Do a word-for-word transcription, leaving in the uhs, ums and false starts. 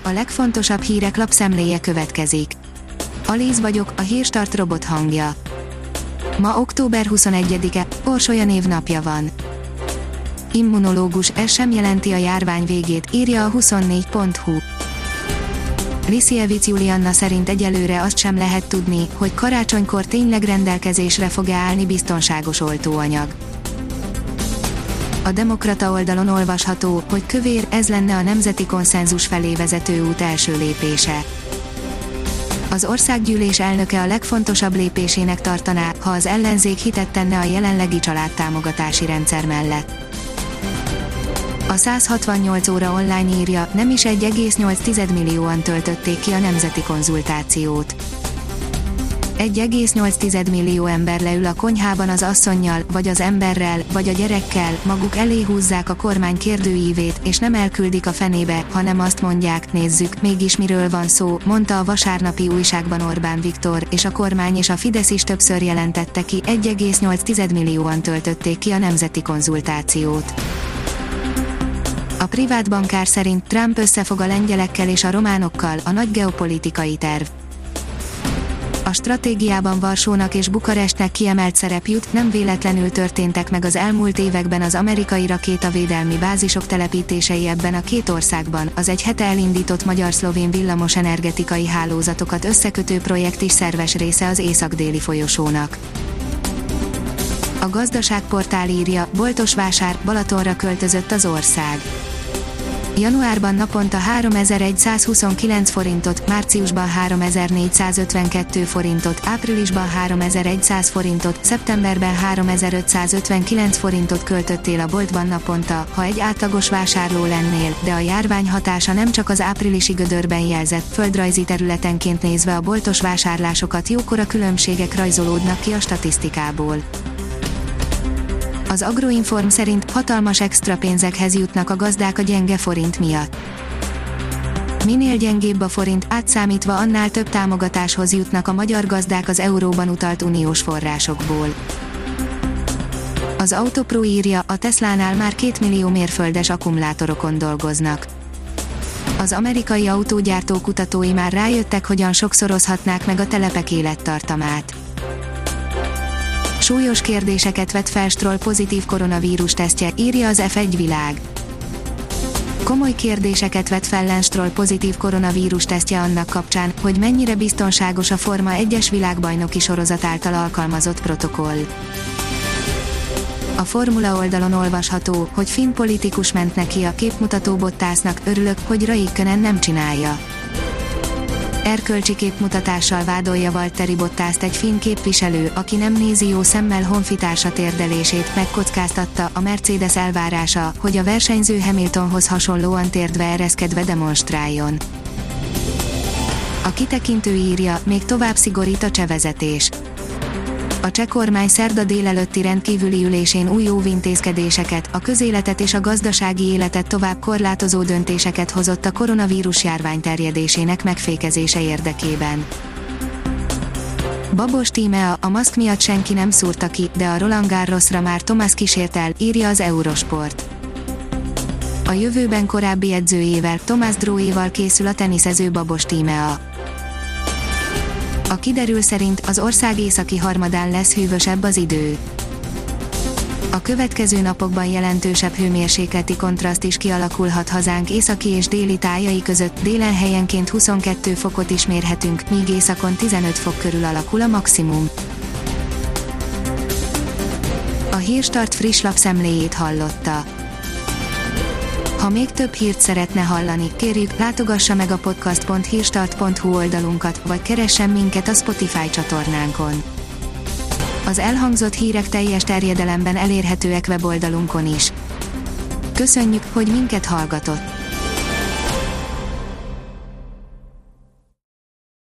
A legfontosabb hírek lapszemléje következik. Alíz vagyok, a Hírstart robot hangja. Ma október huszonegyedike, Orsolya névnapja van. Immunológus, ez sem jelenti a járvány végét, írja a huszonnégy pont hu. Lisziewicz Julianna szerint egyelőre azt sem lehet tudni, hogy karácsonykor tényleg rendelkezésre fog-e állni biztonságos oltóanyag. A Demokrata oldalon olvasható, hogy kövér, ez lenne a nemzeti konszenzus felé vezető út első lépése. Az országgyűlés elnöke a legfontosabb lépésének tartaná, ha az ellenzék hitet tenne a jelenlegi családtámogatási rendszer mellett. A száz hatvannyolc óra online írja, nem is egy egész nyolc millióan töltötték ki a nemzeti konzultációt. egy egész nyolc millió ember leül a konyhában az asszonnyal, vagy az emberrel, vagy a gyerekkel, maguk elé húzzák a kormány kérdőívét, és nem elküldik a fenébe, hanem azt mondják, nézzük, mégis miről van szó, mondta a vasárnapi újságban Orbán Viktor, és a kormány és a Fidesz is többször jelentette ki, egy egész nyolc millióan töltötték ki a nemzeti konzultációt. A privát bankár szerint Trump összefog a lengyelekkel és a románokkal, a nagy geopolitikai terv. A stratégiában Varsónak és Bukarestnek kiemelt szerep jut, nem véletlenül történtek meg az elmúlt években az amerikai rakétavédelmi bázisok telepítései ebben a két országban, az egy hete elindított magyar-szlovén villamosenergetikai hálózatokat összekötő projekt is szerves része az észak-déli folyosónak. A gazdaságportál írja, boltos vásár, Balatonra költözött az ország. Januárban naponta háromezer-százhuszonkilenc forintot, márciusban háromezer-négyszázötvenkettő forintot, áprilisban háromezer-száz forintot, szeptemberben háromezer-ötszázötvenkilenc forintot költöttél a boltban naponta, ha egy átlagos vásárló lennél, de a járvány hatása nem csak az áprilisi gödörben jelzett, földrajzi területenként nézve a boltos vásárlásokat jókora különbségek rajzolódnak ki a statisztikából. Az Agroinform szerint hatalmas extra pénzekhez jutnak a gazdák a gyenge forint miatt. Minél gyengébb a forint, átszámítva annál több támogatáshoz jutnak a magyar gazdák az euróban utalt uniós forrásokból. Az Autopro írja, a Teslánál már két millió mérföldes akkumulátorokon dolgoznak. Az amerikai autógyártó kutatói már rájöttek, hogyan sokszorozhatnák meg a telepek élettartamát. Súlyos kérdéseket vet fel Stroll pozitív koronavírus tesztje, írja az ef egy világ. Komoly kérdéseket vet fel Lance Stroll pozitív koronavírus tesztje annak kapcsán, hogy mennyire biztonságos a Forma egyes világbajnoki sorozat által alkalmazott protokoll. A Formula oldalon olvasható, hogy finn politikus ment neki a képmutató Bottasnak, örülök, hogy Raikkonen nem csinálja. Erkölcsi képmutatással vádolja Valtteri Bottast egy finn képviselő, aki nem nézi jó szemmel honfitársa térdelését, megkockáztatta, a Mercedes elvárása, hogy a versenyző Hamiltonhoz hasonlóan térdve ereszkedve demonstráljon. A kitekintő írja, még tovább szigorít a cseh vezetés. A cseh kormány szerda délelőtti rendkívüli ülésén új óvintézkedéseket, a közéletet és a gazdasági életet tovább korlátozó döntéseket hozott a koronavírus járvány terjedésének megfékezése érdekében. Babos Tímea, a maszk miatt senki nem szúrta ki, de a Roland Garrosra már Thomas kísért el, írja az Eurosport. A jövőben korábbi edzőjével, Thomas Drouéval készül a teniszező Babos Tímea. A kiderül szerint az ország északi harmadán lesz hűvösebb az idő. A következő napokban jelentősebb hőmérsékleti kontraszt is kialakulhat hazánk északi és déli tájai között, délen helyenként huszonkettő fokot is mérhetünk, míg északon tizenöt fok körül alakul a maximum. A Hírstart friss lapszemléjét hallotta. Ha még több hírt szeretne hallani, kérjük, látogassa meg a podcast pont hírstart pont hu oldalunkat, vagy keressen minket a Spotify csatornánkon. Az elhangzott hírek teljes terjedelemben elérhetőek weboldalunkon is. Köszönjük, hogy minket hallgatott!